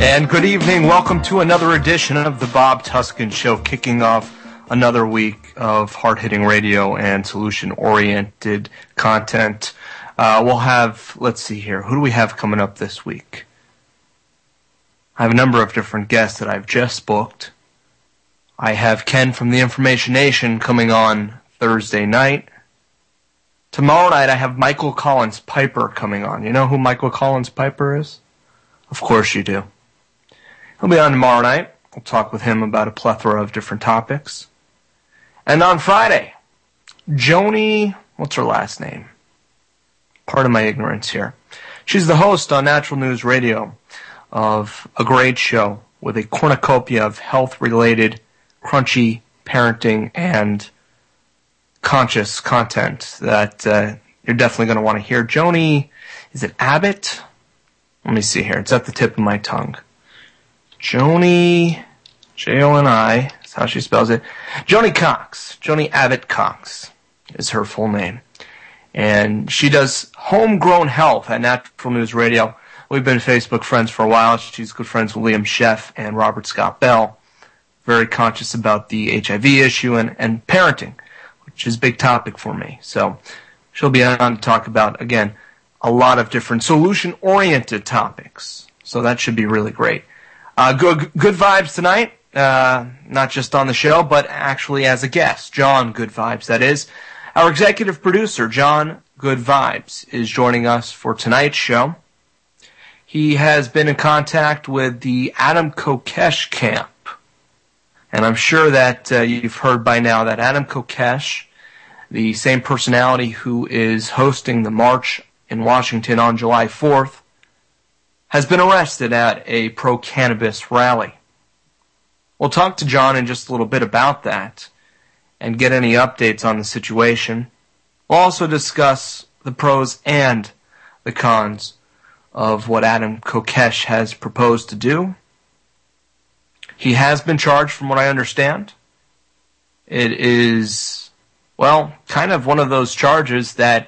And good evening. Welcome to another edition of the Bob Tuskin Show, kicking off another week of hard-hitting radio and solution-oriented content. We'll have, let's see here, who do we have coming up this week? I have a number of different guests that I've just booked. I have Ken from the Information Nation coming on Thursday night. Tomorrow night I have Michael Collins Piper coming on. You know who Michael Collins Piper is? Of course you do. He'll be on tomorrow night. We'll talk with him about a plethora of different topics. And on Friday, Joni, what's her last name? Pardon my ignorance here. She's the host on Natural News Radio of a great show with a cornucopia of health-related, crunchy parenting and conscious content that you're definitely going to want to hear. Joni, is it Abbott? Let me see here. It's at the tip of my tongue. Joni, Joni, that's how she spells it. Joni Cox. Joni Abbott Cox is her full name. And she does homegrown health at Natural News Radio. We've been Facebook friends for a while. She's good friends with Liam Sheff and Robert Scott Bell. Very conscious about the HIV issue and parenting, which is a big topic for me. So she'll be on to talk about, again, a lot of different solution-oriented topics. So that should be really great. Good vibes tonight, not just on the show, but actually as a guest. John Good Vibes, that is. Our executive producer, John Good Vibes, is joining us for tonight's show. He has been in contact with the Adam Kokesh camp. And I'm sure that you've heard by now that Adam Kokesh, the same personality who is hosting the march in Washington on July 4th, has been arrested at a pro-cannabis rally. We'll talk to John in just a little bit about that and get any updates on the situation. We'll also discuss the pros and the cons of what Adam Kokesh has proposed to do. He has been charged, from what I understand. It is, well, kind of one of those charges that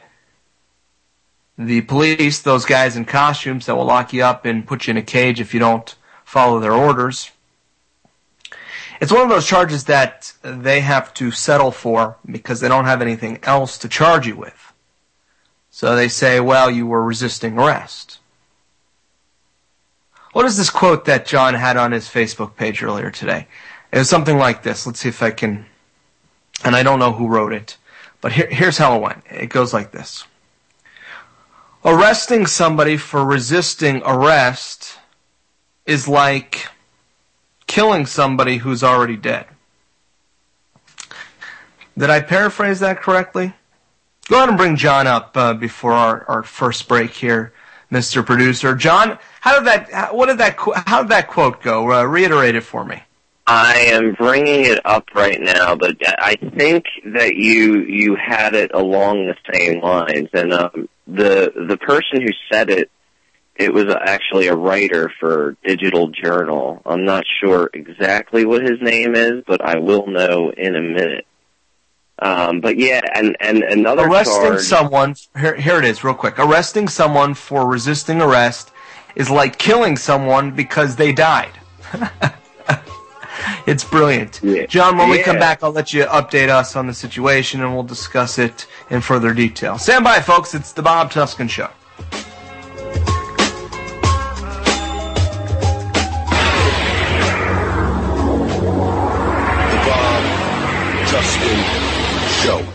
the police, those guys in costumes that will lock you up and put you in a cage if you don't follow their orders, it's one of those charges that they have to settle for because they don't have anything else to charge you with. So they say, well, you were resisting arrest. What is this quote that John had on his Facebook page earlier today? It was something like this. Let's see if I can, and I don't know who wrote it, but here's how it went. It goes like this. Arresting somebody for resisting arrest is like killing somebody who's already dead. Did I paraphrase that correctly? Go ahead and bring John up before our first break here, Mr. Producer. John, how did that quote go? Reiterate it for me. I am bringing it up right now, but I think that you had it along the same lines, and the person who said it was actually a writer for Digital Journal. I'm not sure exactly what his name is, but I will know in a minute. But yeah, and another arresting someone. Here it is, real quick. Arresting someone for resisting arrest is like killing someone because they died. It's brilliant. Yeah. John, when we come back, I'll let you update us on the situation, and we'll discuss it in further detail. Stand by, folks. It's the Bob Tuskin Show. The Bob Tuskin Show.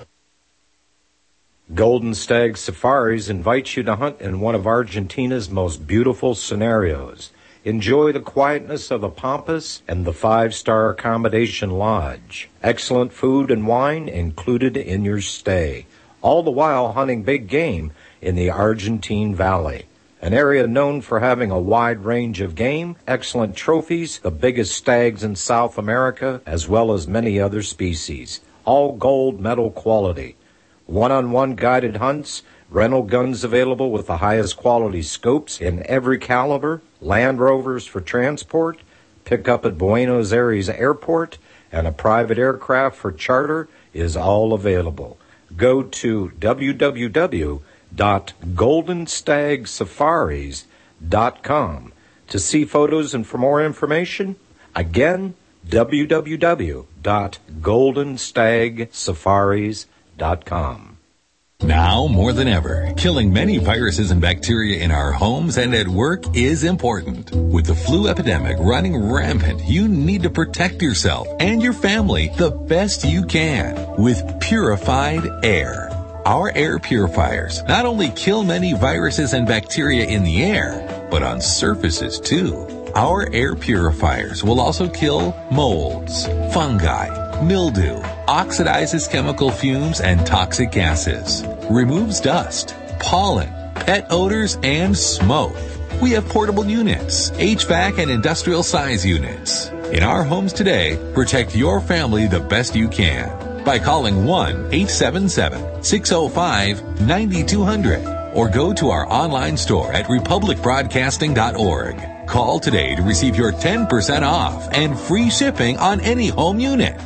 Golden Stag Safaris invites you to hunt in one of Argentina's most beautiful scenarios. Enjoy the quietness of the Pampas and the 5-star accommodation lodge. Excellent food and wine included in your stay. All the while hunting big game in the Argentine Valley. An area known for having a wide range of game, excellent trophies, the biggest stags in South America, as well as many other species. All gold medal quality. One-on-one guided hunts, rental guns available with the highest quality scopes in every caliber, Land Rovers for transport, pick up at Buenos Aires Airport, and a private aircraft for charter is all available. Go to www.goldenstagsafaris.com. To see photos and for more information, again, www.goldenstagsafaris.com. Now more than ever, killing many viruses and bacteria in our homes and at work is important. With the flu epidemic running rampant, you need to protect yourself and your family the best you can with purified air. Our air purifiers not only kill many viruses and bacteria in the air, but on surfaces too. Our air purifiers will also kill molds, fungi, mildew, oxidizes chemical fumes and toxic gases, removes dust, pollen, pet odors, and smoke. We have portable units, HVAC and industrial size units. In our homes today, protect your family the best you can by calling 1-877-605-9200 or go to our online store at republicbroadcasting.org. Call today to receive your 10% off and free shipping on any home unit.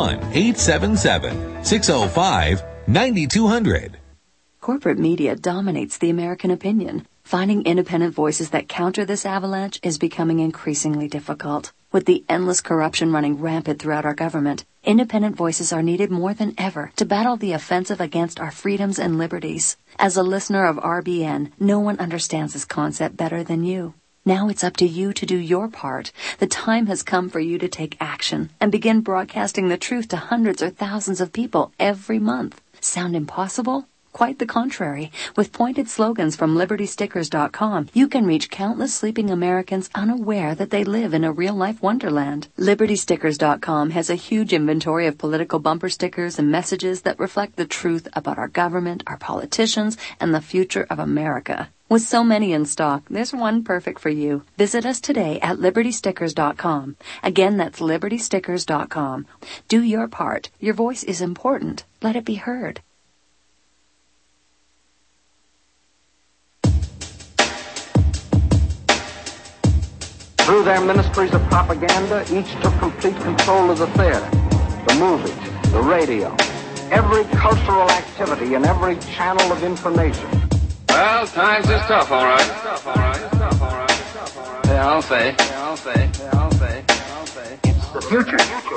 1-877-605-9200. Corporate media dominates the American opinion. Finding independent voices that counter this avalanche is becoming increasingly difficult. With the endless corruption running rampant throughout our government, independent voices are needed more than ever to battle the offensive against our freedoms and liberties. As a listener of RBN, no one understands this concept better than you. Now it's up to you to do your part. The time has come for you to take action and begin broadcasting the truth to hundreds or thousands of people every month. Sound impossible? Quite the contrary. With pointed slogans from LibertyStickers.com, you can reach countless sleeping Americans unaware that they live in a real-life wonderland. LibertyStickers.com has a huge inventory of political bumper stickers and messages that reflect the truth about our government, our politicians, and the future of America. With so many in stock, there's one perfect for you. Visit us today at LibertyStickers.com. Again, that's LibertyStickers.com. Do your part. Your voice is important. Let it be heard. Through their ministries of propaganda, each took complete control of the theater, the movies, the radio, every cultural activity and every channel of information. Well, times is tough, all right. Yeah, I'll say. It's the future.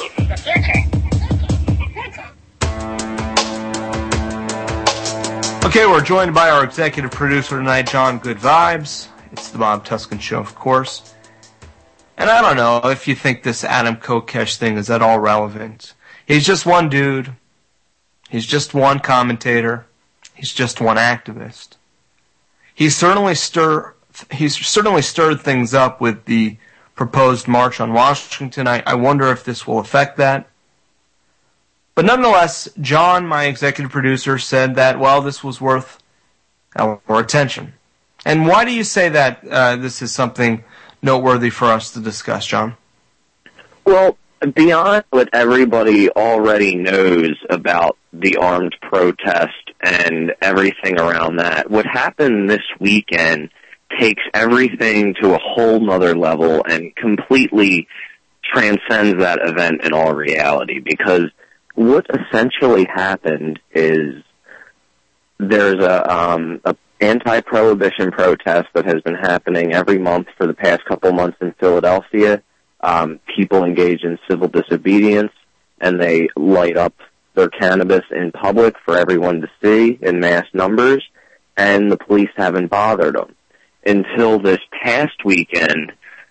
Okay, we're joined by our executive producer tonight, John Good Vibes. It's the Bob Tuskin Show, of course. And I don't know if you think this Adam Kokesh thing is at all relevant. He's just one dude. He's just one commentator. He's just one activist. He's certainly stirred things up with the proposed march on Washington. I wonder if this will affect that. But nonetheless, John, my executive producer, said that, well, this was worth our attention. And why do you say that this is something noteworthy for us to discuss, John? Well, beyond what everybody already knows about the armed protest and everything around that, what happened this weekend takes everything to a whole nother level and completely transcends that event in all reality, because what essentially happened is there's a anti-prohibition protest that has been happening every month for the past couple months in Philadelphia. People engage in civil disobedience, and they light up their cannabis in public for everyone to see in mass numbers, and the police haven't bothered them. Until this past weekend,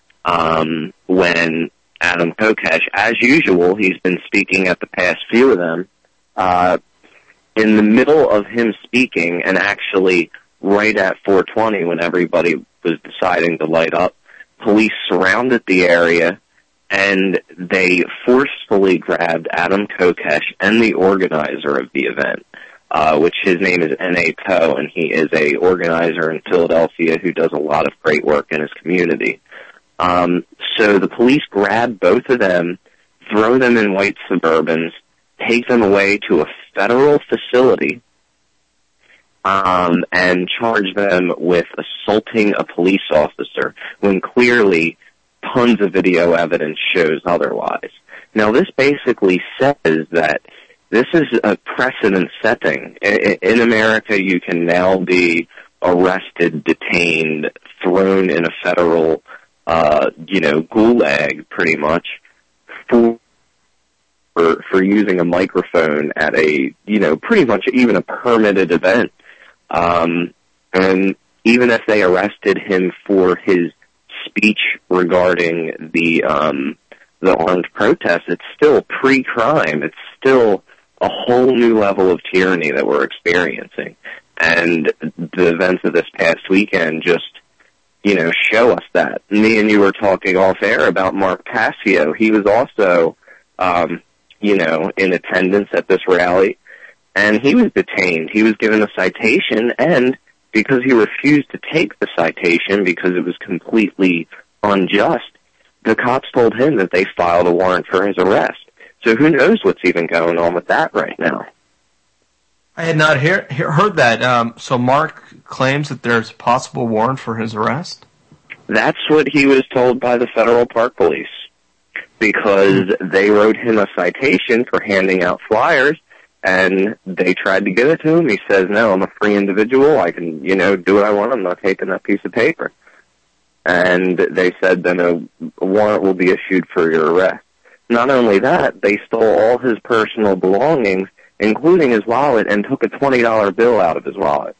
when Adam Kokesh, as usual, he's been speaking at the past few of them, in the middle of him speaking, and actually right at 4:20 when everybody was deciding to light up, police surrounded the area, and they forcefully grabbed Adam Kokesh and the organizer of the event, which his name is N.A. Poe, and he is a organizer in Philadelphia who does a lot of great work in his community. So the police grab both of them, throw them in white Suburbans, take them away to a federal facility, and charge them with assaulting a police officer when clearly tons of video evidence shows otherwise. Now, this basically says that this is a precedent setting. In America, you can now be arrested, detained, thrown in a federal gulag pretty much for using a microphone at a, pretty much even a permitted event. And even if they arrested him for his speech regarding the armed protest, it's still pre-crime. It's still a whole new level of tyranny that we're experiencing. And the events of this past weekend just, show us that. Me and you were talking off air about Mark Passio. He was also, in attendance at this rally, and he was detained. He was given a citation, and because he refused to take the citation because it was completely unjust, the cops told him that they filed a warrant for his arrest. So who knows what's even going on with that right now? I had not heard that. So Mark claims that there's a possible warrant for his arrest? That's what he was told by the federal park police, because they wrote him a citation for handing out flyers, and they tried to give it to him. He says, no, I'm a free individual. I can, do what I want. I'm not taking that piece of paper. And they said then a warrant will be issued for your arrest. Not only that, they stole all his personal belongings, including his wallet, and took a $20 bill out of his wallet.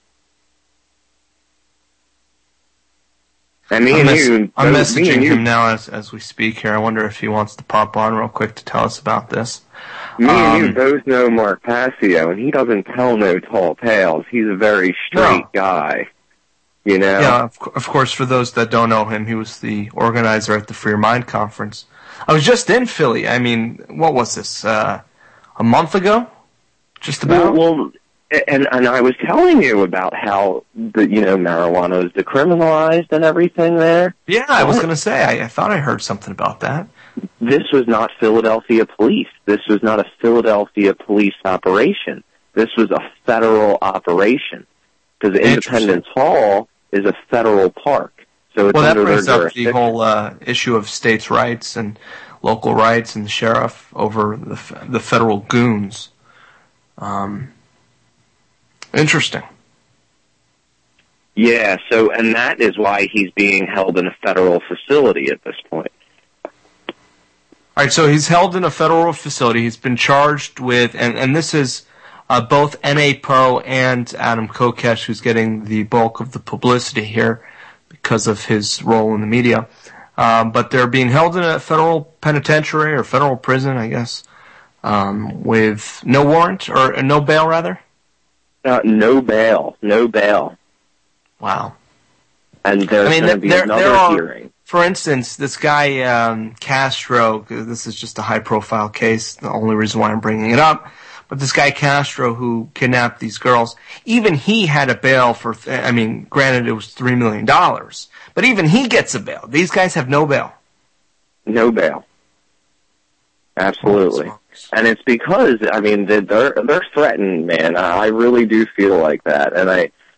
And I'm messaging him now as we speak here. I wonder if he wants to pop on real quick to tell us about this. Me and you both know Mark Passio, and he doesn't tell no tall tales. He's a very straight guy, Yeah, of course, for those that don't know him, he was the organizer at the Free Your Mind conference. I was just in Philly. I mean, what was this, a month ago? Just about? Well, and I was telling you about how marijuana is decriminalized and everything there. Yeah, I was going to say, I thought I heard something about that. This was not Philadelphia police. This was not a Philadelphia police operation. This was a federal operation, because Independence Hall is a federal park. So it's under their jurisdiction. That brings up the whole issue of states' rights and local rights and the sheriff over the federal goons. Interesting. Yeah, and that is why he's being held in a federal facility at this point. All right, so he's held in a federal facility. He's been charged with, and this is both N.A. Poe and Adam Kokesh, who's getting the bulk of the publicity here because of his role in the media. But they're being held in a federal penitentiary or federal prison, I guess, with no warrant or no bail, rather. No bail. Wow. And there's going to be another hearing. For instance, this guy, Castro, this is just a high-profile case, the only reason why I'm bringing it up, but this guy Castro who kidnapped these girls, even he had a bail for, granted it was $3 million, but even he gets a bail. These guys have no bail. No bail. Absolutely. And it's because, they're threatened, man. I really do feel like that. And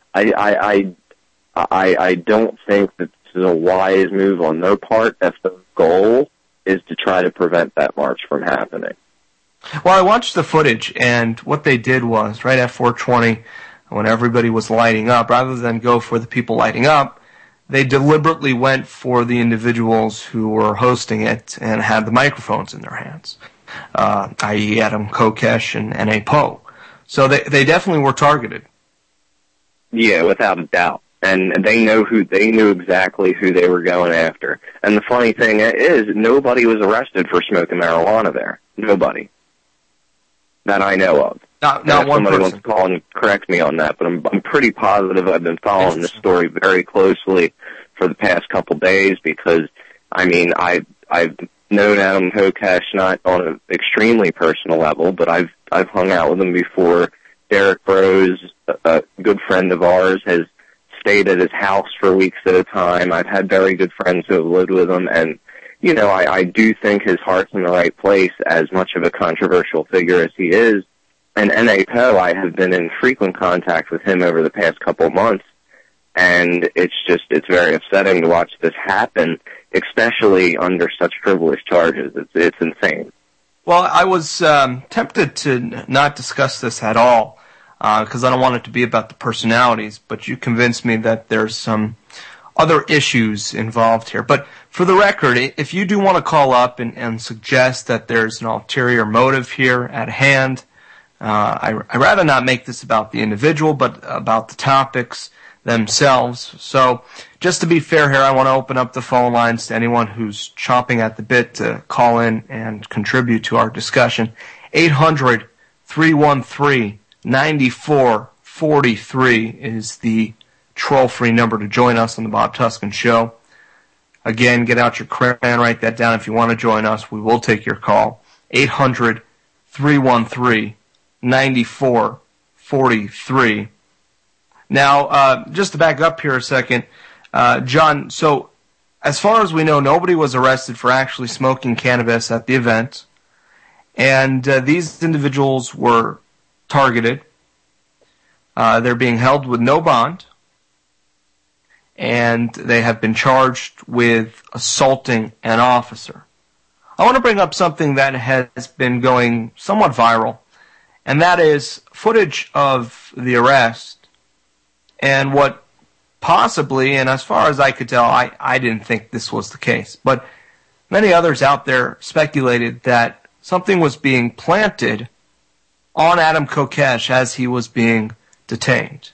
I don't think that this is a wise move on their part if the goal is to try to prevent that march from happening. Well, I watched the footage, and what they did was, right at 4:20, when everybody was lighting up, rather than go for the people lighting up, they deliberately went for the individuals who were hosting it and had the microphones in their hands, i.e. Adam Kokesh and N.A. Poe. So they definitely were targeted. Yeah, without a doubt. And they knew exactly who they were going after. And the funny thing is, nobody was arrested for smoking marijuana there. Nobody. That I know of. Not one person. Somebody wants to call and correct me on that, but I'm pretty positive. I've been following this story very closely for the past couple days because, I've known Adam Kokesh not on an extremely personal level, but I've hung out with him before. Derek Rose, a good friend of ours, has stayed at his house for weeks at a time. I've had very good friends who have lived with him, and I do think his heart's in the right place, as much of a controversial figure as he is. And N.A. Poe, I have been in frequent contact with him over the past couple of months, and it's very upsetting to watch this happen, especially under such frivolous charges. It's insane. Well, I was tempted to not discuss this at all, because I don't want it to be about the personalities, but you convinced me that there's some other issues involved here. But for the record, if you do want to call up and suggest that there's an ulterior motive here at hand, I'd rather not make this about the individual, but about the topics themselves. So just to be fair here, I want to open up the phone lines to anyone who's chomping at the bit to call in and contribute to our discussion. 800-313-9443 is the troll-free number to join us on the Bob Tuskin Show. Again, get out your crayon, write that down if you want to join us. We will take your call. 800-313-9443. Now, just to back up here a second, John, so as far as we know, nobody was arrested for actually smoking cannabis at the event, and these individuals were targeted. They're being held with no bond, and they have been charged with assaulting an officer. I want to bring up something that has been going somewhat viral, and that is footage of the arrest and what possibly, and as far as I could tell, I didn't think this was the case, but many others out there speculated that something was being planted on Adam Kokesh as he was being detained.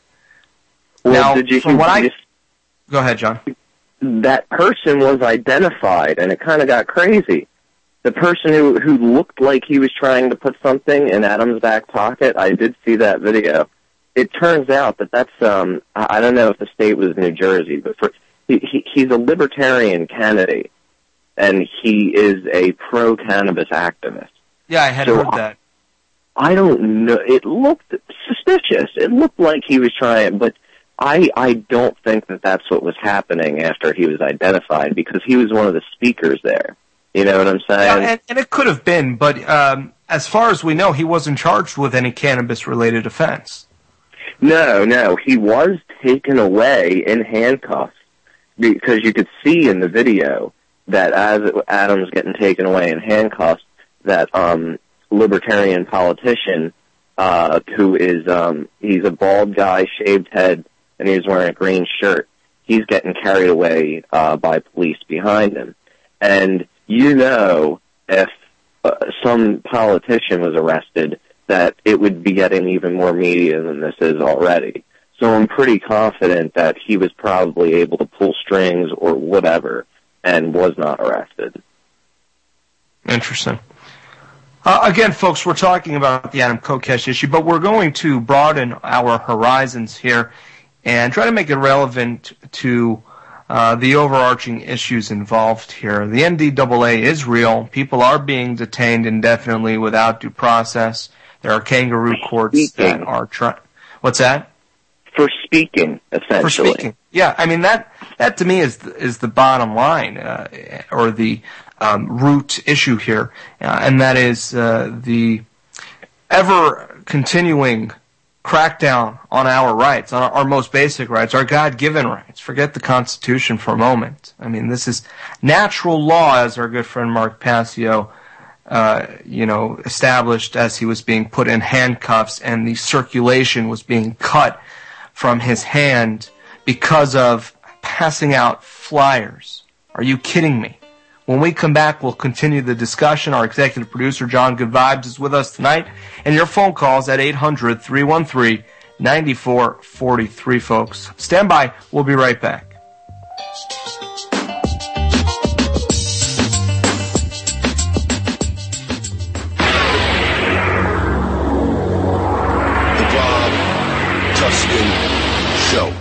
Well, now, from what go ahead, John. That person was identified, and it kind of got crazy. The person who looked like he was trying to put something in Adam's back pocket, I did see that video. It turns out that's, I don't know if the state was New Jersey, but he's a libertarian candidate, and he is a pro-cannabis activist. Yeah, I had heard that. I don't know. It looked suspicious. It looked like he was trying, but I don't think that that's what was happening after he was identified, because he was one of the speakers there. You know what I'm saying? Yeah, and it could have been, but as far as we know, he wasn't charged with any cannabis-related offense. No, he was taken away in handcuffs, because you could see in the video that as Adam's getting taken away in handcuffs, that libertarian politician who is he's a bald guy, shaved head, and he's wearing a green shirt. He's getting carried away by police behind him. And you know, if some politician was arrested, that it would be getting even more media than this is already. So I'm pretty confident that he was probably able to pull strings or whatever and was not arrested. Interesting. Again, folks, we're talking about the Adam Kokesh issue, but we're going to broaden our horizons here and try to make it relevant to the overarching issues involved here. The NDAA is real. People are being detained indefinitely without due process. There are kangaroo courts that are trying. What's that? For speaking, essentially. For speaking. Yeah, I mean, that to me is the bottom line, or the root issue here, and that is the ever-continuing crackdown on our rights, on our most basic rights, our God-given rights. Forget the Constitution for a moment. I mean, this is natural law, as our good friend Mark Passio established as he was being put in handcuffs and the circulation was being cut from his hand because of passing out flyers. Are you kidding me? When we come back, we'll continue the discussion. Our executive producer, John Good Vibes, is with us tonight. And your phone calls at 800-313-9443, folks. Stand by. We'll be right back. The Bob Tuskin Show.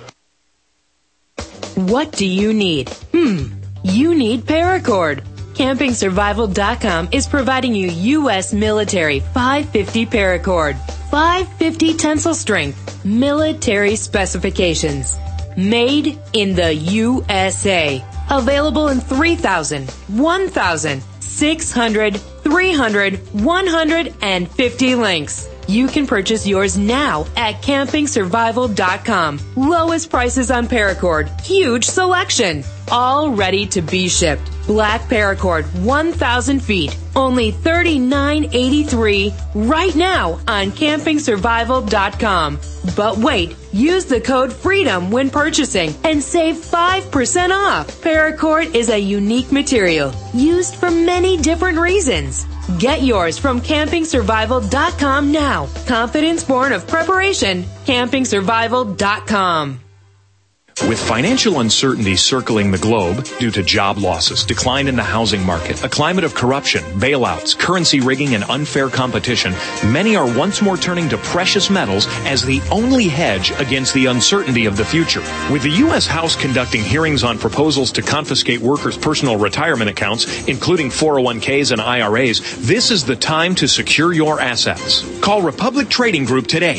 What do you need? You need Paracord. CampingSurvival.com is providing you U.S. military 550 Paracord. 550 tensile strength, military specifications. Made in the USA. Available in 3,000, 1,000, 600, 300, 150 links. You can purchase yours now at campingsurvival.com. Lowest prices on paracord. Huge selection. All ready to be shipped. Black paracord, 1,000 feet. Only $39.83 right now on campingsurvival.com. But wait, use the code FREEDOM when purchasing and save 5% off. Paracord is a unique material used for many different reasons. Get yours from campingsurvival.com now. Confidence born of preparation. campingsurvival.com. With financial uncertainty circling the globe due to job losses, decline in the housing market, a climate of corruption, bailouts, currency rigging, and unfair competition, many are once more turning to precious metals as the only hedge against the uncertainty of the future. With the U.S. House conducting hearings on proposals to confiscate workers' personal retirement accounts, including 401ks and IRAs, this is the time to secure your assets. Call Republic Trading Group today,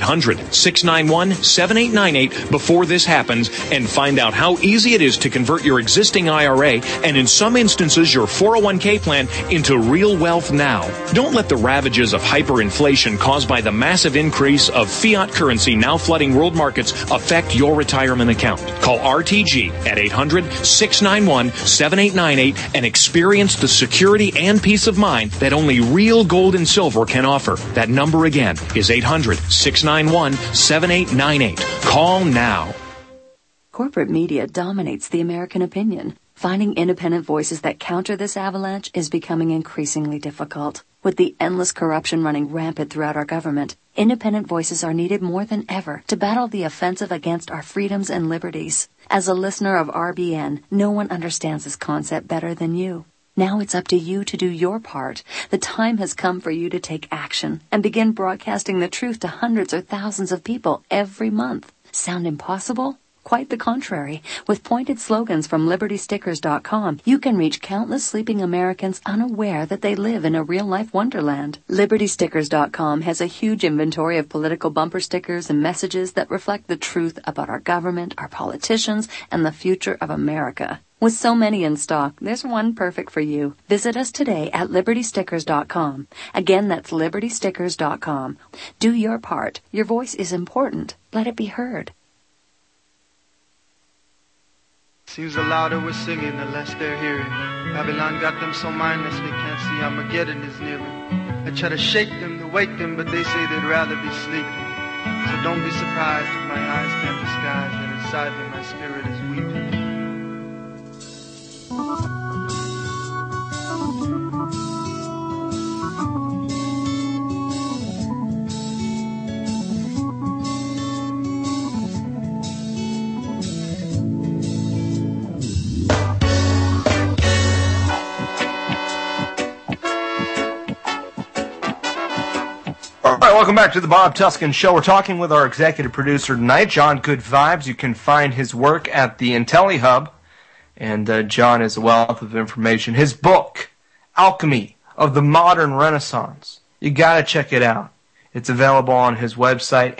800-691-7898 before this happens, and find out how easy it is to convert your existing IRA and in some instances your 401k plan into real wealth now. Don't let the ravages of hyperinflation caused by the massive increase of fiat currency now flooding world markets affect your retirement account. Call RTG at 800-691-7898 and experience the security and peace of mind that only real gold and silver can offer. That number again is 800-691-7898. Call now. Corporate media dominates the American opinion. Finding independent voices that counter this avalanche is becoming increasingly difficult. With the endless corruption running rampant throughout our government, independent voices are needed more than ever to battle the offensive against our freedoms and liberties. As a listener of RBN, no one understands this concept better than you. Now it's up to you to do your part. The time has come for you to take action and begin broadcasting the truth to hundreds or thousands of people every month. Sound impossible? Quite the contrary. With pointed slogans from LibertyStickers.com, you can reach countless sleeping Americans unaware that they live in a real-life wonderland. LibertyStickers.com has a huge inventory of political bumper stickers and messages that reflect the truth about our government, our politicians, and the future of America. With so many in stock, there's one perfect for you. Visit us today at LibertyStickers.com. Again, that's LibertyStickers.com. Do your part. Your voice is important. Let it be heard. Seems the louder we're singing, the less they're hearing. Babylon got them so mindless they can't see Armageddon is nearing. I try to shake them, to wake them, but they say they'd rather be sleeping. So don't be surprised if my eyes can't disguise that inside me my spirit is weeping. All right, welcome back to the Bob Tuskin Show. We're talking with our executive producer tonight, John Good Vibes. You can find his work at the IntelliHub, and John is a wealth of information. His book, Alchemy of the Modern Renaissance, you got to check it out. It's available on his website,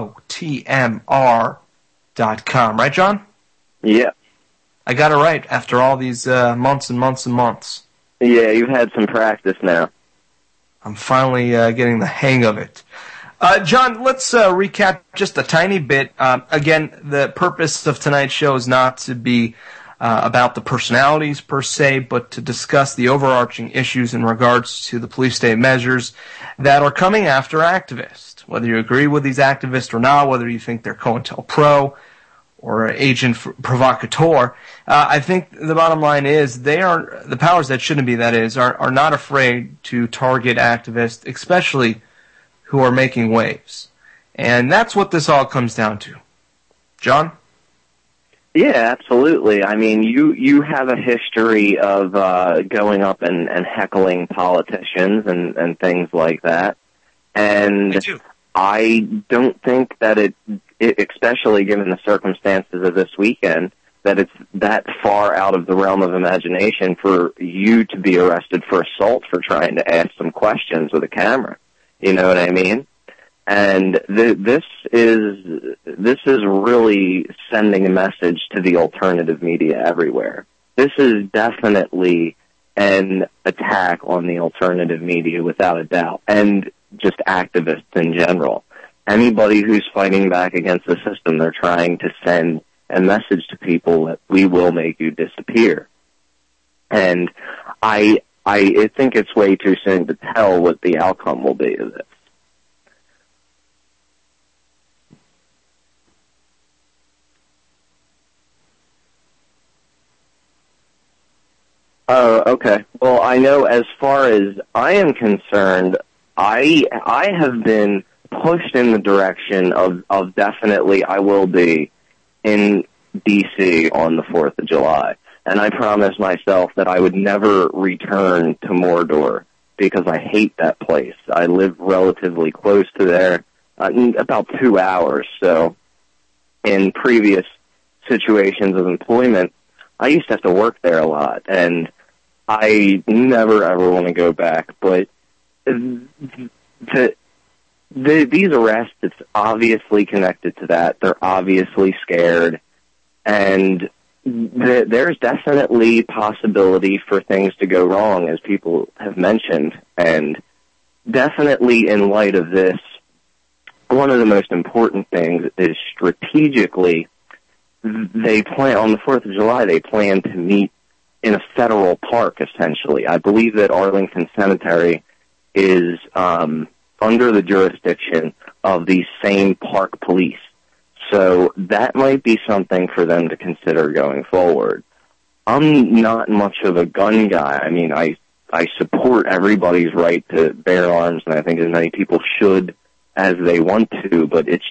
AOTMR.com. Right, John? Yeah. I got it right after all these months and months and months. Yeah, you've had some practice now. I'm finally getting the hang of it. John, let's recap just a tiny bit. Again, the purpose of tonight's show is not to be about the personalities per se, but to discuss the overarching issues in regards to the police state measures that are coming after activists. Whether you agree with these activists or not, whether you think they're COINTELPRO or agent provocateur, I think the bottom line is they are, the powers that shouldn't be, that is, are not afraid to target activists, especially who are making waves. And that's what this all comes down to. John? Yeah, absolutely. I mean, you have a history of going up and heckling politicians and things like that. And I don't think that it, especially given the circumstances of this weekend, that it's that far out of the realm of imagination for you to be arrested for assault for trying to ask some questions with a camera. You know what I mean? And this is really sending a message to the alternative media everywhere. This is definitely an attack on the alternative media without a doubt. And just activists in general. Anybody who's fighting back against the system, they're trying to send a message to people that we will make you disappear. And I think it's way too soon to tell what the outcome will be of this. Oh, okay. Well, I know as far as I am concerned, I have been pushed in the direction of definitely I will be in D.C. on the 4th of July. And I promised myself that I would never return to Mordor because I hate that place. I live relatively close to there, about 2 hours. So in previous situations of employment, I used to have to work there a lot, and I never ever want to go back. But these arrests, it's obviously connected to that. They're obviously scared, and there's definitely possibility for things to go wrong, as people have mentioned. And definitely in light of this, one of the most important things is strategically, they plan on the 4th of July, they plan to meet in a federal park, essentially. I believe that Arlington Cemetery is under the jurisdiction of the same park police. So that might be something for them to consider going forward. I'm not much of a gun guy. I mean, I support everybody's right to bear arms, and I think as many people should as they want to, but it's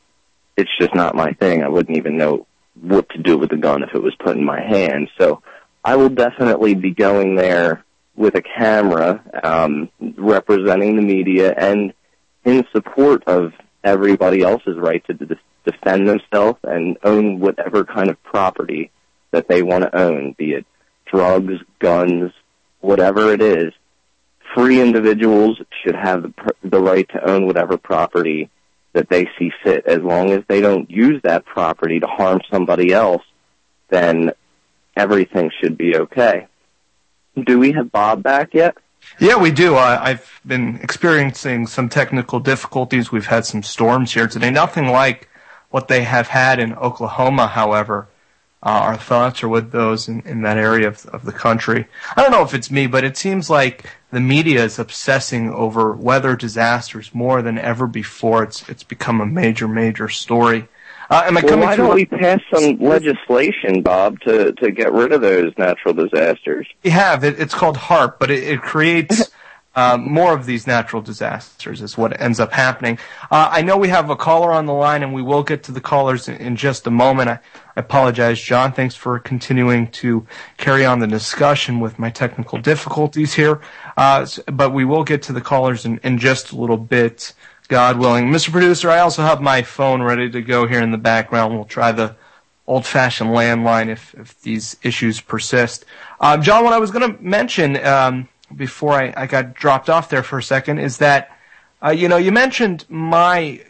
just not my thing. I wouldn't even know what to do with a gun if it was put in my hand. So I will definitely be going there with a camera, representing the media and in support of everybody else's right to defend themselves and own whatever kind of property that they want to own, be it drugs, guns, whatever it is. Free individuals should have the right to own whatever property that they see fit. As long as they don't use that property to harm somebody else, then everything should be okay. Do we have Bob back yet? Yeah, we do. I've been experiencing some technical difficulties. We've had some storms here today. Nothing like what they have had in Oklahoma, however. Our thoughts are with those in that area of the country. I don't know if it's me, but it seems like the media is obsessing over weather disasters more than ever before. It's become a major, major story. Why don't we pass some legislation, Bob, to get rid of those natural disasters? We have. It's called HARP, but it creates more of these natural disasters is what ends up happening. I know we have a caller on the line, and we will get to the callers in just a moment. I apologize, John. Thanks for continuing to carry on the discussion with my technical difficulties here. But we will get to the callers in just a little bit, God willing. Mr. Producer, I also have my phone ready to go here in the background. We'll try the old-fashioned landline if these issues persist. John, what I was going to mention before I got dropped off there for a second is that, you mentioned my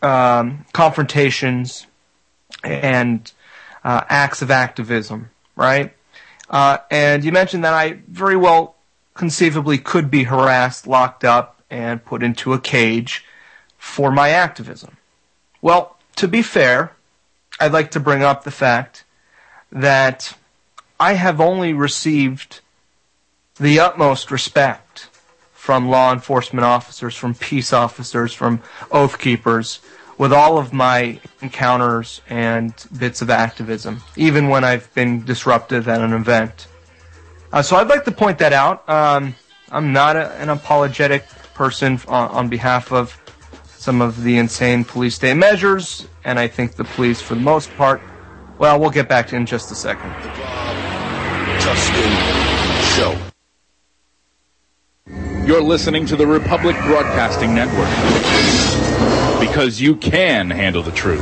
confrontations and acts of activism, right? And you mentioned that I very well conceivably could be harassed, locked up, and put into a cage for my activism. Well, to be fair, I'd like to bring up the fact that I have only received the utmost respect from law enforcement officers, from peace officers, from oath keepers, with all of my encounters and bits of activism, even when I've been disruptive at an event. So I'd like to point that out. I'm not an apologetic person on behalf of some of the insane police state measures, and I think the police, for the most part, well, we'll get back to in just a second. The Bob Tuskin Show. You're listening to the Republic Broadcasting Network, because you can handle the truth.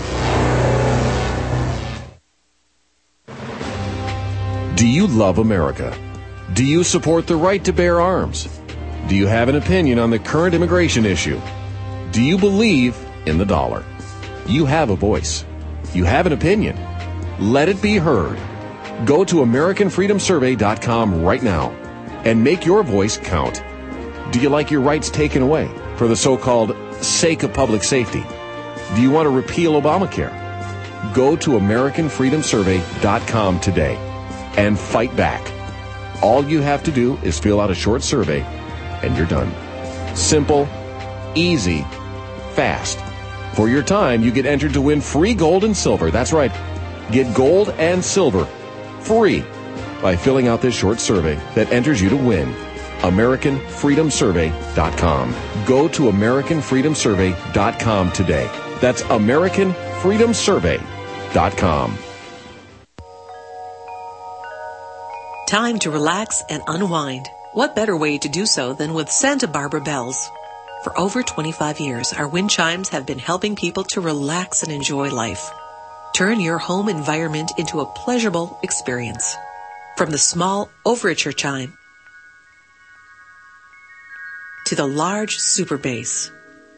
Do you love America? Do you support the right to bear arms? Do you have an opinion on the current immigration issue? Do you believe in the dollar? You have a voice. You have an opinion. Let it be heard. Go to AmericanFreedomSurvey.com right now and make your voice count. Do you like your rights taken away? for the so-called sake of public safety? Do you want to repeal Obamacare? Go to AmericanFreedomSurvey.com today and fight back. All you have to do is fill out a short survey and you're done. Simple, easy, fast. For your time, you get entered to win free gold and silver. That's right. Get gold and silver free by filling out this short survey that enters you to win. AmericanFreedomSurvey.com. Go to AmericanFreedomSurvey.com today. That's AmericanFreedomSurvey.com. Time to relax and unwind. What better way to do so than with Santa Barbara Bells? For over 25 years, our wind chimes have been helping people to relax and enjoy life. Turn your home environment into a pleasurable experience. From the small overture chime to the large super bass,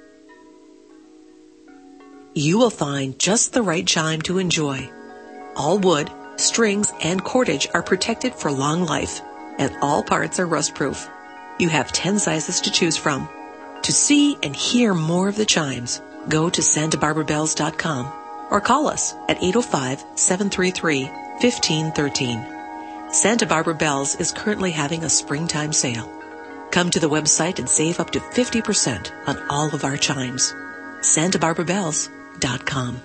you will find just the right chime to enjoy. All wood, strings, and cordage are protected for long life, and all parts are rust-proof. You have 10 sizes to choose from. To see and hear more of the chimes, go to SantaBarbaraBells.com or call us at 805-733-1513. Santa Barbara Bells is currently having a springtime sale. Come to the website and save up to 50% on all of our chimes. SantaBarbaraBells.com.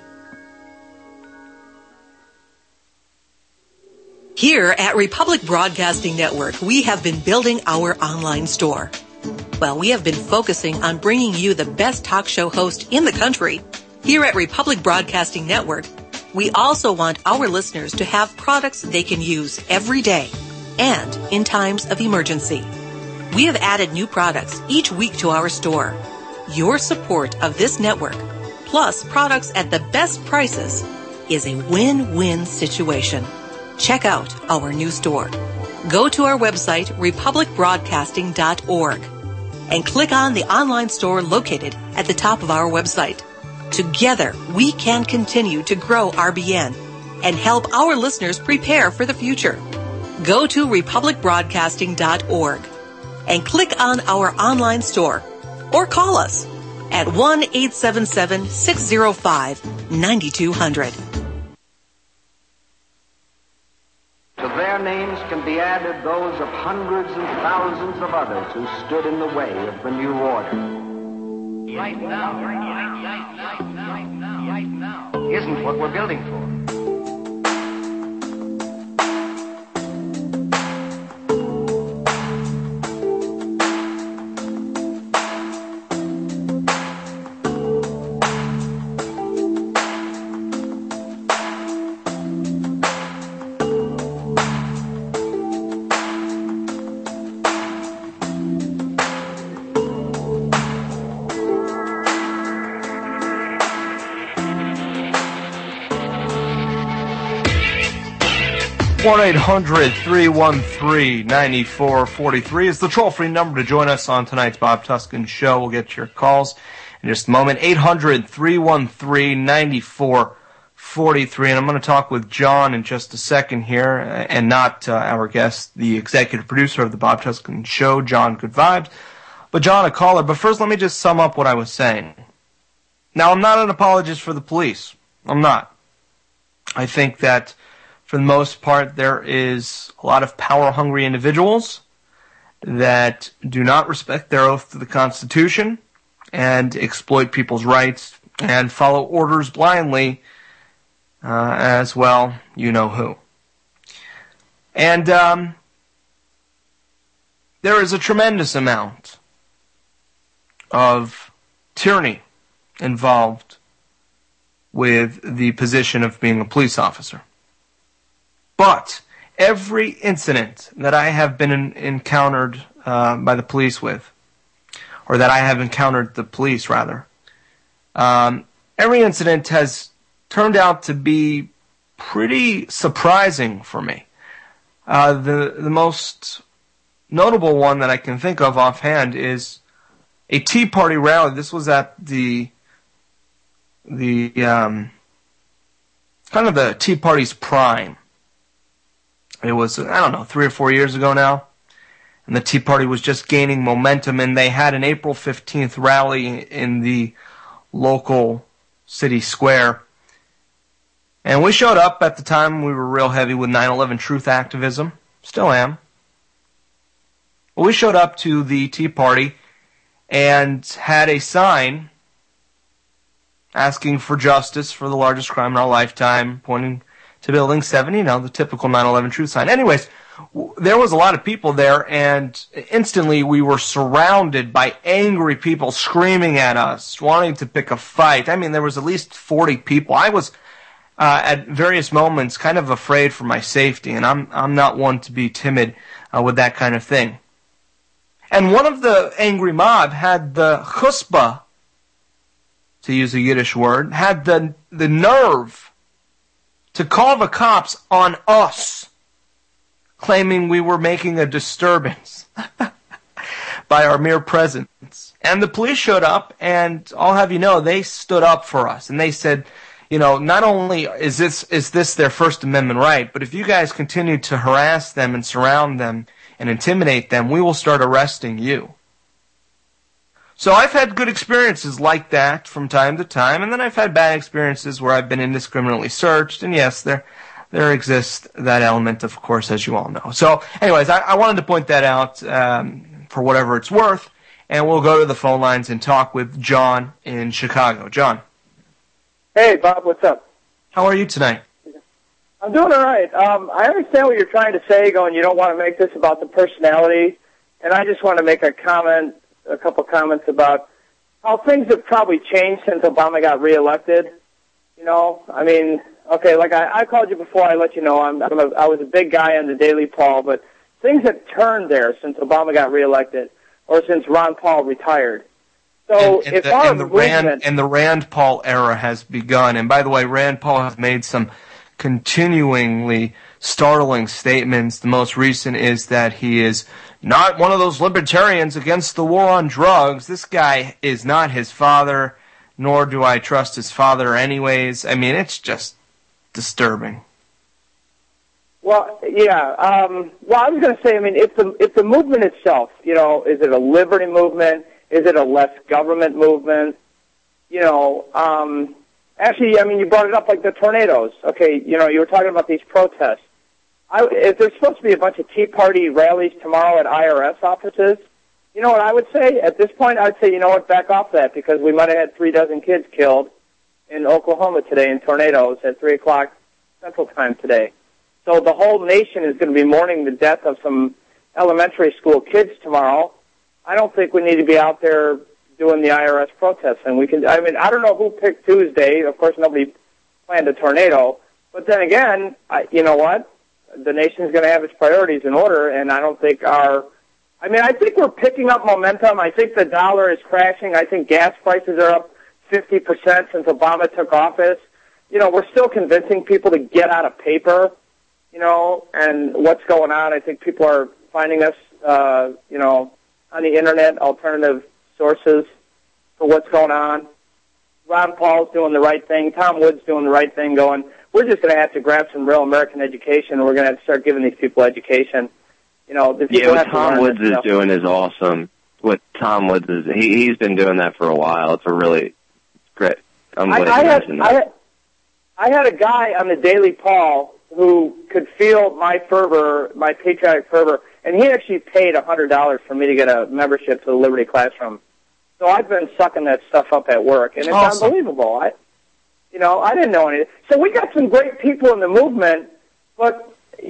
Here at Republic Broadcasting Network, we have been building our online store. Well, we have been focusing on bringing you the best talk show host in the country. Here at Republic Broadcasting Network, we also want our listeners to have products they can use every day and in times of emergency. We have added new products each week to our store. Your support of this network, plus products at the best prices, is a win-win situation. Check out our new store. Go to our website, republicbroadcasting.org, and click on the online store located at the top of our website. Together, we can continue to grow RBN and help our listeners prepare for the future. Go to republicbroadcasting.org and click on our online store or call us at 1-877-605-9200. To their names can be added those of hundreds and thousands of others who stood in the way of the new order. Right now isn't what we're building for. One 1-800-313-9443 is the toll-free number to join us on tonight's Bob Tuskin Show. We'll get your calls in just a moment. 800-313-9443. And I'm going to talk with John in just a second here, and not our guest, the executive producer of the Bob Tuskin Show, John Good Vibes. But John, a caller. But first, let me just sum up what I was saying. Now, I'm not an apologist for the police. I'm not. I think that for the most part, there is a lot of power-hungry individuals that do not respect their oath to the Constitution and exploit people's rights and follow orders blindly, as well, you know who. And there is a tremendous amount of tyranny involved with the position of being a police officer. But every incident that I have been encountered by the police with, or that I have encountered the police, rather, every incident has turned out to be pretty surprising for me. The most notable one that I can think of offhand is a Tea Party rally. This was at the kind of the Tea Party's prime. It was, 3 or 4 years ago now. and the Tea Party was just gaining momentum, and they had an April 15th rally in the local city square. And we showed up. At the time, we were real heavy with 9/11 truth activism. Still am. Well, we showed up to the Tea Party and had a sign asking for justice for the largest crime in our lifetime, pointing to Building 7, the typical 9/11 truth sign. Anyways, there was a lot of people there, and instantly we were surrounded by angry people screaming at us, wanting to pick a fight. I mean, there was at least 40 people. I was, at various moments, kind of afraid for my safety, and I'm not one to be timid with that kind of thing. And one of the angry mob had the chutzpah, to use a Yiddish word, had the nerve to call the cops on us, claiming we were making a disturbance by our mere presence. And the police showed up, and I'll have you know, they stood up for us, and they said, not only is this their First Amendment right, but if you guys continue to harass them and surround them and intimidate them, we will start arresting you. So I've had good experiences like that from time to time, and then I've had bad experiences where I've been indiscriminately searched, and yes, there exists that element, of course, as you all know. So anyways, I wanted to point that out for whatever it's worth, and we'll go to the phone lines and talk with John in Chicago. John. Hey, Bob, what's up? How are you tonight? I'm doing all right. I understand what you're trying to say, going you don't want to make this about the personality, and I just want to make a couple comments about how things have probably changed since Obama got reelected. Okay, like I called you before, I let you know I was a big guy on the Daily Paul, but things have turned there since Obama got reelected, or since Ron Paul retired. So the Rand Paul era has begun, and by the way, Rand Paul has made some continuingly startling statements. The most recent is that he is not one of those libertarians against the war on drugs. This guy is not his father, nor do I trust his father anyways. I mean, it's just disturbing. Well, yeah. I was going to say, if the movement itself, is it a liberty movement? Is it a less government movement? Actually, you brought it up like the tornadoes. Okay, you were talking about these protests. If there's supposed to be a bunch of Tea Party rallies tomorrow at IRS offices, you know what I would say? At this point, I'd say, back off that, because we might have had 36 kids killed in Oklahoma today in tornadoes at 3 o'clock Central Time today. So the whole nation is going to be mourning the death of some elementary school kids tomorrow. I don't think we need to be out there doing the IRS protests. And I don't know who picked Tuesday. Of course, nobody planned a tornado. But then again, you know what? The nation's going to have its priorities in order, and I don't think I think we're picking up momentum. I think the dollar is crashing. I think gas prices are up 50% since Obama took office. We're still convincing people to get out of paper, and what's going on. I think people are finding us, on the internet, alternative sources for what's going on. Ron Paul's doing the right thing. Tom Woods doing the right thing, going, we're just going to have to grab some real American education, and we're going to have to start giving these people education. What Tom Woods is doing is awesome. What Tom Woods is, he's been doing that for a while. It's a really great. I'm glad you mentioned that. I had a guy on the Daily Paul who could feel my fervor, my patriotic fervor, and he actually paid $100 for me to get a membership to the Liberty Classroom. So I've been sucking that stuff up at work, and it's unbelievable. I didn't know anything. So we got some great people in the movement, but,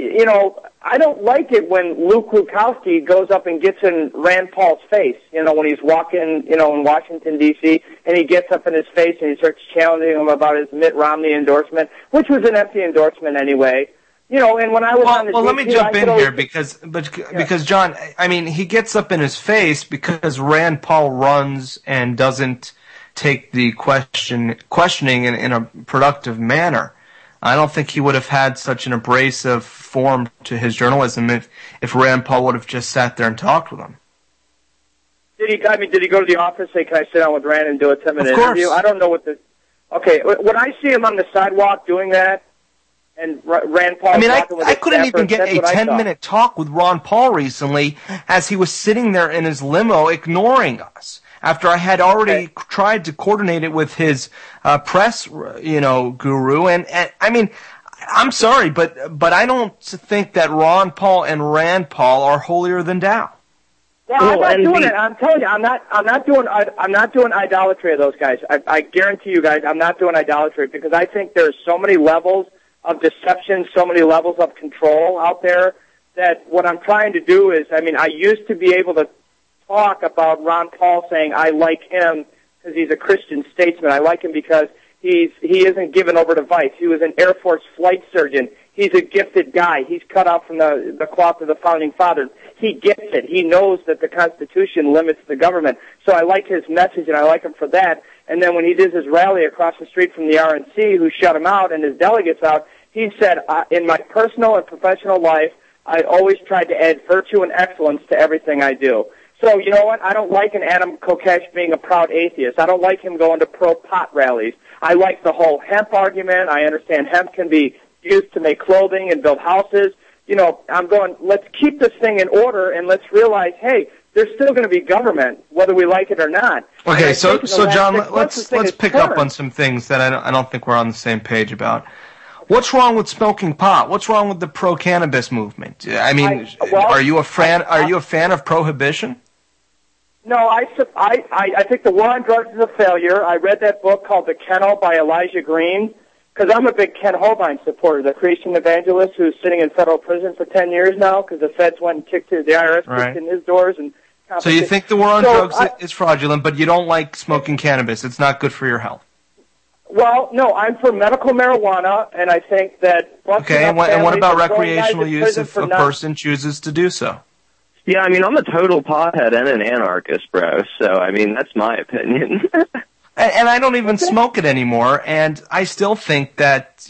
I don't like it when Luke Lukowski goes up and gets in Rand Paul's face, when he's walking, in Washington, D.C., and he gets up in his face and he starts challenging him about his Mitt Romney endorsement, which was an empty endorsement anyway. And when I was on the well, let me jump in here because John, he gets up in his face because Rand Paul runs and doesn't take the questioning in a productive manner. I don't think he would have had such an abrasive form to his journalism if Rand Paul would have just sat there and talked with him. Did he go to the office and say, can I sit down with Rand and do a 10-minute interview? I don't know what the... Okay, when I see him on the sidewalk doing that, and Rand Paul. I mean, I couldn't even get a 10-minute talk with Ron Paul recently as he was sitting there in his limo ignoring us after I had already tried to coordinate it with his press, guru. And I mean, I'm sorry, but I don't think that Ron Paul and Rand Paul are holier than thou. Well, I'm not doing it. I'm telling you, I'm not doing idolatry of those guys. I guarantee you guys, I'm not doing idolatry because I think there's so many levels of deception, so many levels of control out there that what I'm trying to do is, I mean, I used to be able to talk about Ron Paul saying I like him because he's a Christian statesman. I like him because he isn't given over to vice. He was an Air Force flight surgeon. He's a gifted guy. He's cut out from the cloth of the founding fathers. He gets it. He knows that the Constitution limits the government. So I like his message, and I like him for that. And then when he did his rally across the street from the RNC, who shut him out and his delegates out, he said, in my personal and professional life, I always tried to add virtue and excellence to everything I do. So, you know what? I don't like an Adam Kokesh being a proud atheist. I don't like him going to pro-pot rallies. I like the whole hemp argument. I understand hemp can be used to make clothing and build houses. You know, I'm going, let's keep this thing in order and let's realize, hey, there's still going to be government, whether we like it or not. Okay, so John, let's pick up on some things that I don't think we're on the same page about. What's wrong with smoking pot? What's wrong with the pro-cannabis movement? I mean, are you a fan of prohibition? No, I think the war on drugs is a failure. I read that book called The Kennel by Elijah Green, because I'm a big Ken Holbein supporter, the Christian evangelist who's sitting in federal prison for 10 years now because the feds went and kicked the IRS kicked in his doors. And so you think the war on drugs is fraudulent, but you don't like smoking cannabis. It's not good for your health. Well, no, I'm for medical marijuana, and I think that... Okay, and what about recreational use if a person chooses to do so? Yeah, I mean, I'm a total pothead and an anarchist, bro, so, I mean, that's my opinion. And I don't even smoke it anymore, and I still think that,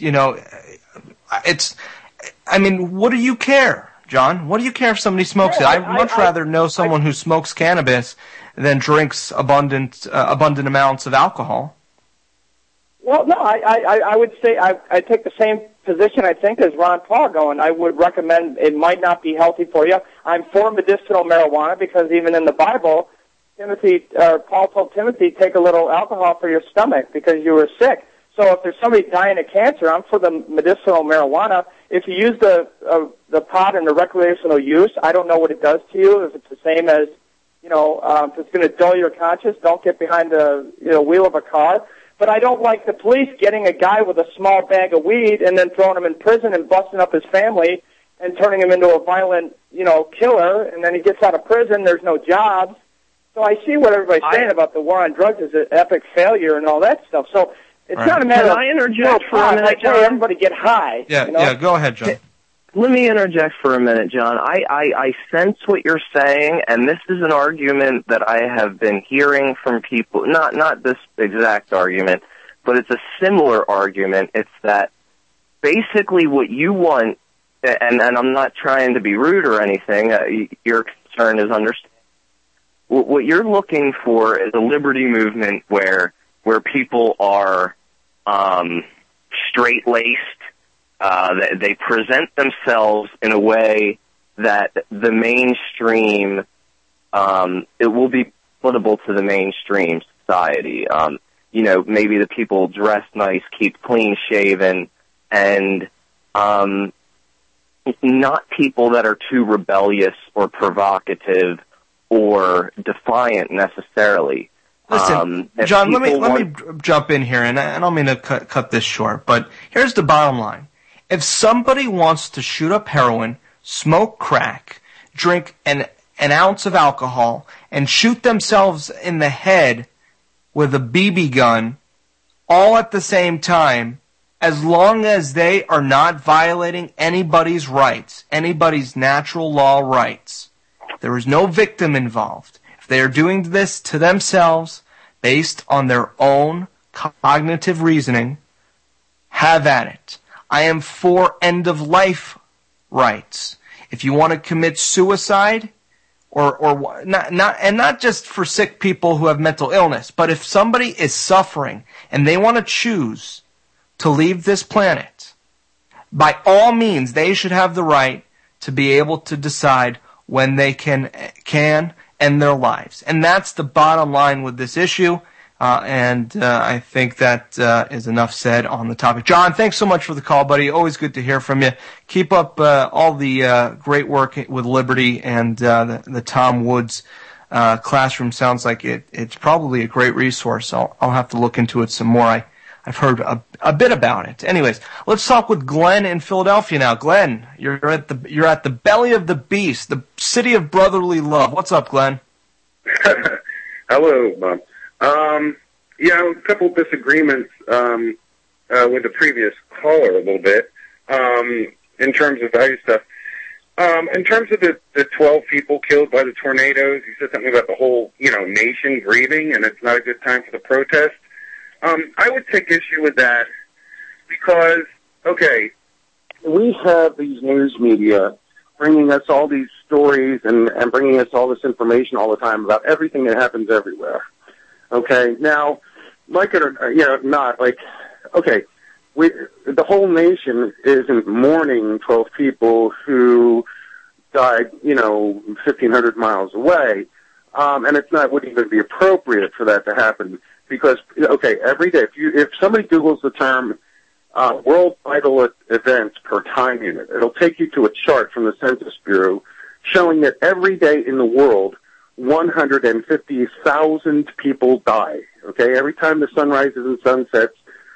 I mean, what do you care, John? What do you care if somebody smokes it? I'd much rather know someone who smokes cannabis than drinks abundant amounts of alcohol. Well, no, I would say I take the same position, I think, as Ron Paul going. I would recommend it might not be healthy for you. I'm for medicinal marijuana because even in the Bible, Paul told Timothy, take a little alcohol for your stomach because you were sick. So if there's somebody dying of cancer, I'm for the medicinal marijuana. If you use the pot in the recreational use, I don't know what it does to you. If it's the same as, if it's going to dull your conscience, don't get behind the wheel of a car. But I don't like the police getting a guy with a small bag of weed and then throwing him in prison and busting up his family and turning him into a violent, killer. And then he gets out of prison. There's no jobs. So I see what everybody's saying about the war on drugs is an epic failure and all that stuff. So it's not a matter of... Can I interject for a minute, John? Everybody get high. Yeah, go ahead, John. Let me interject for a minute, John. I sense what you're saying, and this is an argument that I have been hearing from people, not this exact argument, but it's a similar argument. It's that basically what you want, and I'm not trying to be rude or anything, your concern is understanding. What you're looking for is a liberty movement where people are straight-laced. They present themselves in a way that the mainstream, it will be palatable to the mainstream society. Maybe the people dress nice, keep clean shaven, and not people that are too rebellious or provocative or defiant necessarily. Listen, John, let me jump in here, and I don't mean to cut this short, but here's the bottom line. If somebody wants to shoot up heroin, smoke crack, drink an ounce of alcohol, and shoot themselves in the head with a BB gun all at the same time, as long as they are not violating anybody's rights, anybody's natural law rights, there is no victim involved. If they are doing this to themselves based on their own cognitive reasoning, have at it. I am for end-of-life rights. If you want to commit suicide, or not just for sick people who have mental illness, but if somebody is suffering and they want to choose to leave this planet, by all means, they should have the right to be able to decide when they can end their lives. And that's the bottom line with this issue. I think that is enough said on the topic. John, thanks so much for the call, buddy. Always good to hear from you. Keep up all the great work with Liberty and the Tom Woods classroom. Sounds like it's probably a great resource. I'll have to look into it some more. I've heard a bit about it. Anyways, let's talk with Glenn in Philadelphia now. Glenn, you're at the belly of the beast, the city of brotherly love. What's up, Glenn? Hello, Bob. A couple of disagreements with the previous caller a little bit in terms of value stuff. In terms of the 12 people killed by the tornadoes, you said something about the whole, nation grieving, and it's not a good time for the protest. I would take issue with that because, okay, we have these news media bringing us all these stories and bringing us all this information all the time about everything that happens everywhere. Okay, now, like it or not, like, okay, the whole nation isn't mourning 12 people who died, 1,500 miles away, and it wouldn't even be appropriate for that to happen because, okay, every day, if somebody Googles the term world vital events per time unit, it'll take you to a chart from the Census Bureau showing that every day in the world, 150,000 people die. Okay, every time the sun rises and sun sets,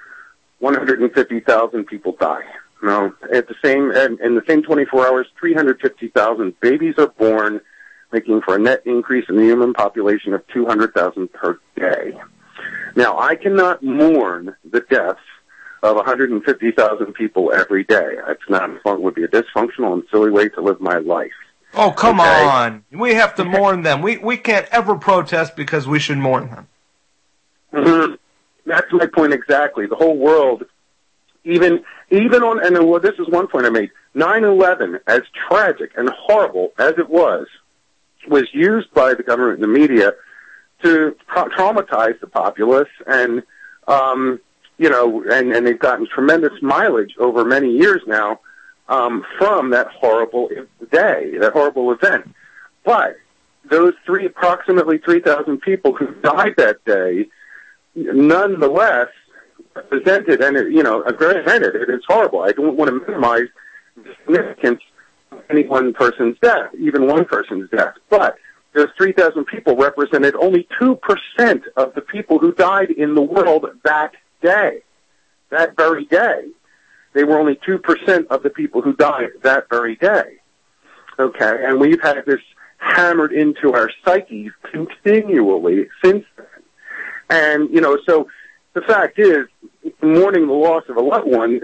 150,000 people die. Now, in the same 24 hours, 350,000 babies are born, making for a net increase in the human population of 200,000 per day. Now, I cannot mourn the deaths of 150,000 people every day. It would be a dysfunctional and silly way to live my life. Oh, come on. We have to mourn them. We can't ever protest because we should mourn them. Mm-hmm. That's my point exactly. The whole world, even on, and this is one point I made, 9/11, as tragic and horrible as it was used by the government and the media to traumatize the populace and, and they've gotten tremendous mileage over many years now from that horrible day, that horrible event. But those approximately 3,000 people who died that day, nonetheless, represented, and granted, it is horrible. I don't want to minimize the significance of any one person's death, even one person's death. But those 3,000 people represented only 2% of the people who died in the world that day, that very day. They were only 2% of the people who died that very day. Okay, and we've had this hammered into our psyches continually since then. And, so the fact is, mourning the loss of a loved one,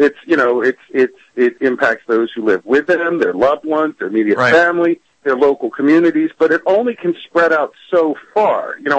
it impacts those who live with them, their loved ones, their immediate family, their local communities, but it only can spread out so far. And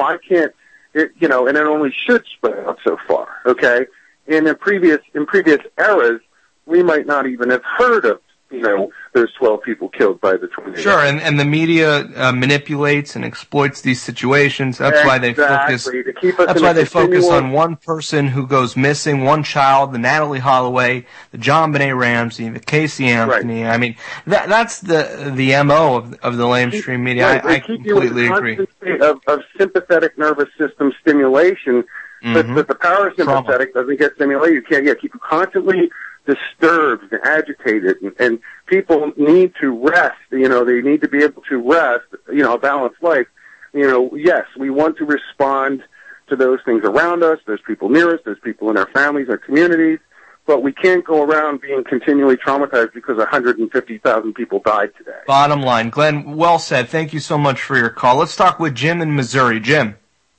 it only should spread out so far, okay? In previous eras, we might not even have heard of, those 12 people killed by the tornado. Sure, and the media manipulates and exploits these situations. That's why they focus. That's why they focus on one person who goes missing, one child, the Natalie Holloway, the John Benet Ramsey, the Casey Anthony. Right. I mean, that's the MO of the lamestream media. Right. I completely agree. Of sympathetic nervous system stimulation, but the parasympathetic doesn't get stimulated. You can't keep you constantly disturbed and agitated, and people need to rest. They need to be able to rest, a balanced life. Yes, we want to respond to those things around us, those people near us, those people in our families, our communities, but we can't go around being continually traumatized because 150,000 people died today. Bottom line. Glenn, well said. Thank you so much for your call. Let's talk with Jim in Missouri. Jim.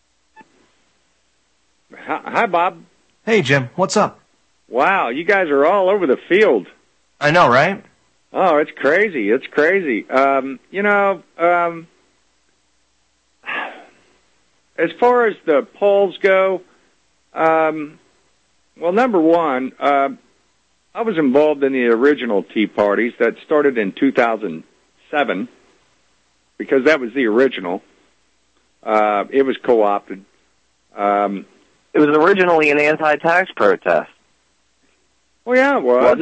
Hi, Bob. Hey, Jim. What's up? Wow, you guys are all over the field. I know, right? Oh, it's crazy. It's crazy. As far as the polls go, well, number one, I was involved in the original Tea Parties that started in 2007 because that was the original. It was co-opted. It was originally an anti-tax protest. Well, yeah, it was.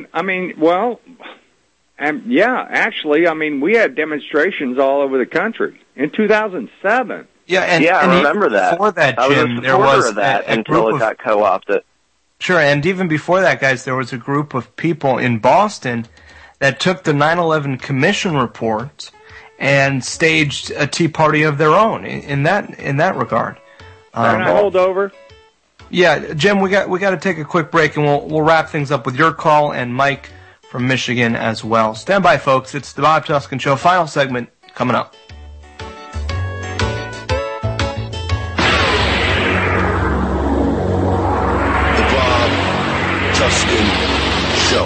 Actually, we had demonstrations all over the country in 2007. Yeah, I remember that. Before that, Jim, I was a there was of that until it got co-opted. Sure, and even before that, guys, there was a group of people in Boston that took the 9/11 Commission report and staged a Tea Party of their own. In that regard, Can I hold over? Yeah, Jim, we got to take a quick break, and we'll wrap things up with your call and Mike from Michigan as well. Stand by, folks. It's the Bob Tuskin Show. Final segment coming up. Show.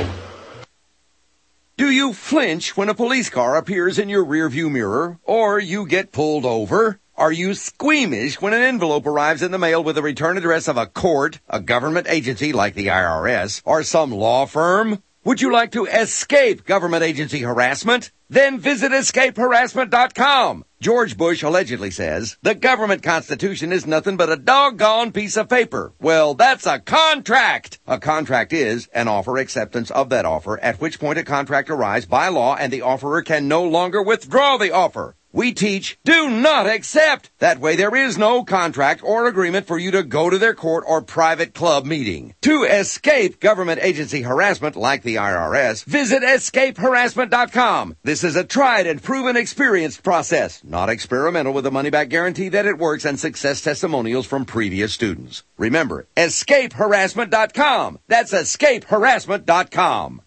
Do you flinch when a police car appears in your rearview mirror, or you get pulled over? Are you squeamish when an envelope arrives in the mail with the return address of a court, a government agency like the IRS, or some law firm? Would you like to escape government agency harassment? Then visit escapeharassment.com. George Bush allegedly says, the government constitution is nothing but a doggone piece of paper. Well, that's a contract. A contract is an offer acceptance of that offer, at which point a contract arrives by law and the offerer can no longer withdraw the offer. We teach, do not accept. That way there is no contract or agreement for you to go to their court or private club meeting. To escape government agency harassment like the IRS, visit escapeharassment.com. This is a tried and proven experienced process, not experimental, with a money-back guarantee that it works and success testimonials from previous students. Remember, escapeharassment.com. That's escapeharassment.com.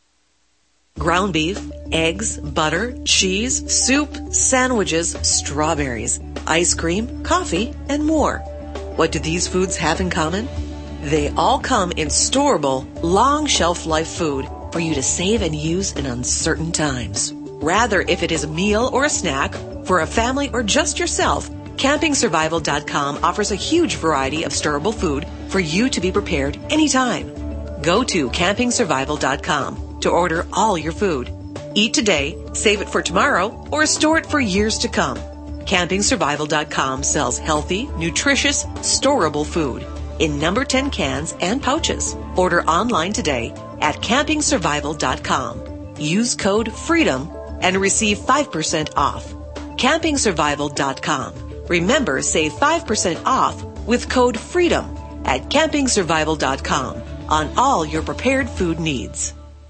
Ground beef, eggs, butter, cheese, soup, sandwiches, strawberries, ice cream, coffee, and more. What do these foods have in common? They all come in storable, long shelf life food for you to save and use in uncertain times. Rather, if it is a meal or a snack, for a family or just yourself, CampingSurvival.com offers a huge variety of storable food for you to be prepared anytime. Go to CampingSurvival.com to order all your food. Eat today, save it for tomorrow, or store it for years to come. CampingSurvival.com sells healthy, nutritious, storable food in number 10 cans and pouches. Order online today at CampingSurvival.com. Use code FREEDOM and receive 5% off. CampingSurvival.com. Remember, save 5% off with code FREEDOM at CampingSurvival.com on all your prepared food needs.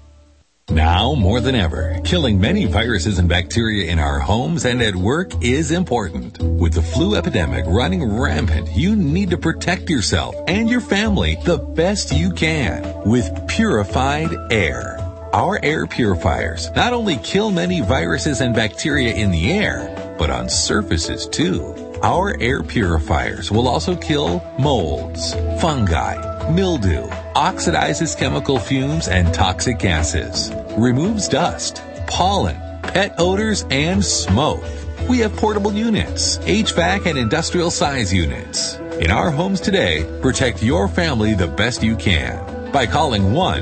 Now more than ever, killing many viruses and bacteria in our homes and at work is important. With the flu epidemic running rampant, you need to protect yourself and your family the best you can with purified air. Our air purifiers not only kill many viruses and bacteria in the air, but on surfaces too. Our air purifiers will also kill molds, fungi, mildew, oxidizes chemical fumes and toxic gases, removes dust, pollen, pet odors, and smoke. We have portable units, HVAC and industrial size units. In our homes today, protect your family the best you can by calling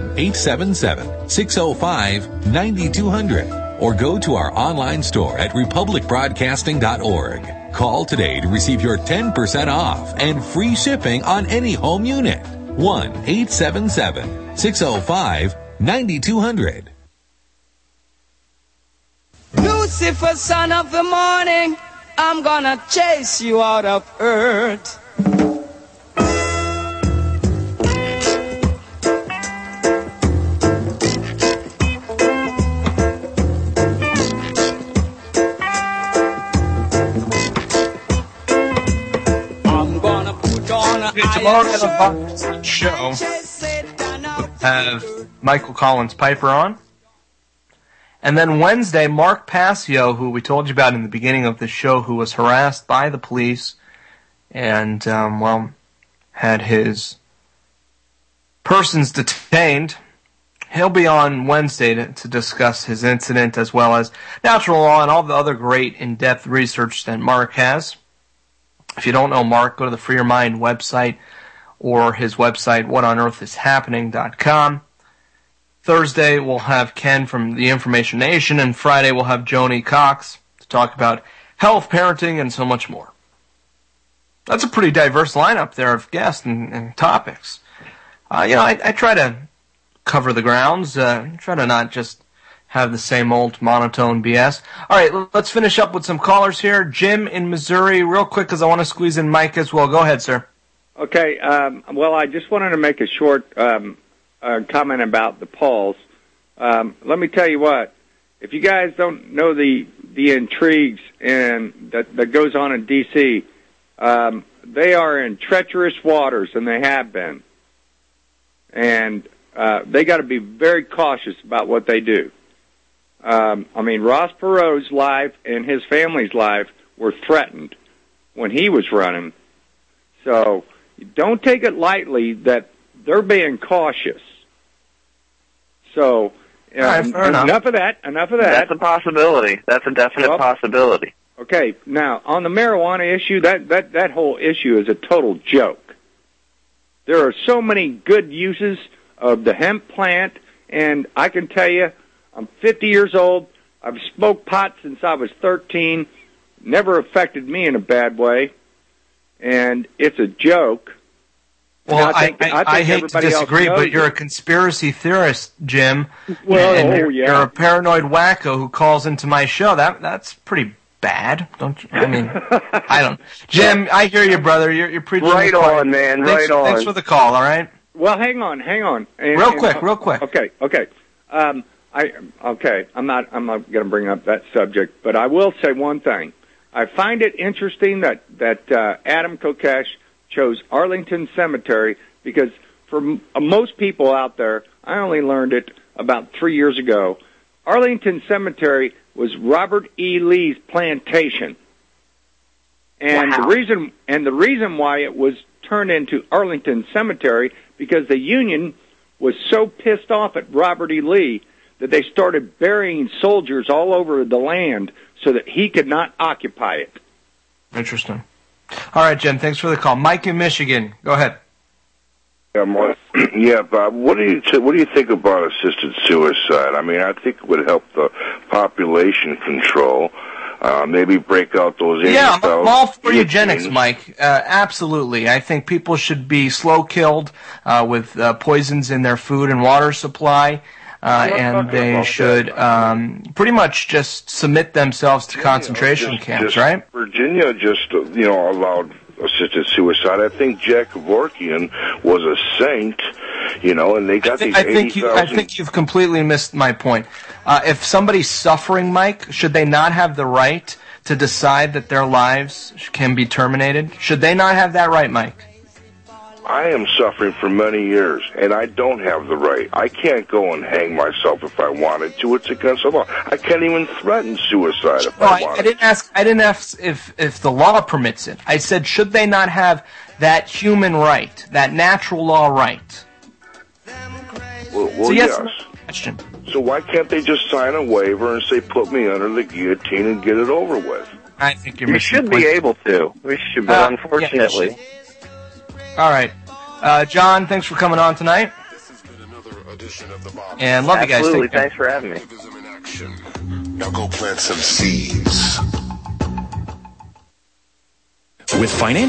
1-877-605-9200 or go to our online store at republicbroadcasting.org. Call today to receive your 10% off and free shipping on any home unit. 1-877-605-9200. Lucifer, son of the morning, I'm gonna chase you out of earth. Tomorrow on the Bob Show, have Michael Collins Piper on. And then Wednesday, Mark Passio, who we told you about in the beginning of the show, who was harassed by the police and, had his persons detained. He'll be on Wednesday to discuss his incident as well as natural law and all the other great in-depth research that Mark has. If you don't know Mark, go to the Free Your Mind website or his website, whatonearthishappening.com. Thursday, we'll have Ken from the Information Nation, and Friday, we'll have Joni Cox to talk about health, parenting, and so much more. That's a pretty diverse lineup there of guests and topics. I try to cover the grounds. Try to not just have the same old monotone BS. All right, let's finish up with some callers here. Jim in Missouri, real quick, because I want to squeeze in Mike as well. Go ahead, sir. Okay. Well, I just wanted to make a short comment about the polls. Let me tell you what. If you guys don't know the intrigues and that goes on in D.C., they are in treacherous waters, and they have been. And they got to be very cautious about what they do. Ross Perot's life and his family's life were threatened when he was running. So don't take it lightly that they're being cautious. So enough of that. That's a possibility. That's a definite possibility. Okay, now on the marijuana issue, that whole issue is a total joke. There are so many good uses of the hemp plant, and I can tell you, I'm 50 years old. I've smoked pot since I was 13. Never affected me in a bad way, and it's a joke. Well, I hate to disagree, but you're a conspiracy theorist, Jim. Well, and you're a paranoid wacko who calls into my show. That's pretty bad, don't you? I mean, I don't. Jim, I hear you, brother. You're preaching right on, man. Right on. Thanks for the call. All right. Well, hang on. Real quick. Okay. I'm not going to bring up that subject, but I will say one thing. I find it interesting that Adam Kokesh chose Arlington Cemetery because for most people out there, I only learned it about 3 years ago. Arlington Cemetery was Robert E. Lee's plantation, and the reason why it was turned into Arlington Cemetery because the Union was so pissed off at Robert E. Lee that they started burying soldiers all over the land so that he could not occupy it. Interesting. All right, Jim, thanks for the call. Mike in Michigan, go ahead. Yeah, Bob, what do you think about assisted suicide? I mean, I think it would help the population control. Maybe break out those. Yeah, I'm all for eugenics, Mike. Absolutely. I think people should be slow killed with poisons in their food and water supply. And they should pretty much just submit themselves to concentration camps, right? Virginia just, allowed assisted suicide. I think Jack Kevorkian was a saint, and they got these 80,000... I think you've completely missed my point. If somebody's suffering, Mike, should they not have the right to decide that their lives can be terminated? Should they not have that right, Mike? I am suffering for many years, and I don't have the right. I can't go and hang myself if I wanted to. It's against the law. I can't even threaten suicide if I wanted. I didn't ask if the law permits it. I said, should they not have that human right, that natural law right? Well, so yes. Question. So why can't they just sign a waiver and say, put me under the guillotine and get it over with? I think you should be able to. We should, but unfortunately... Yeah, all right. John, thanks for coming on tonight. And love you guys. Absolutely. Thanks for having me. Now go plant some seeds. With financial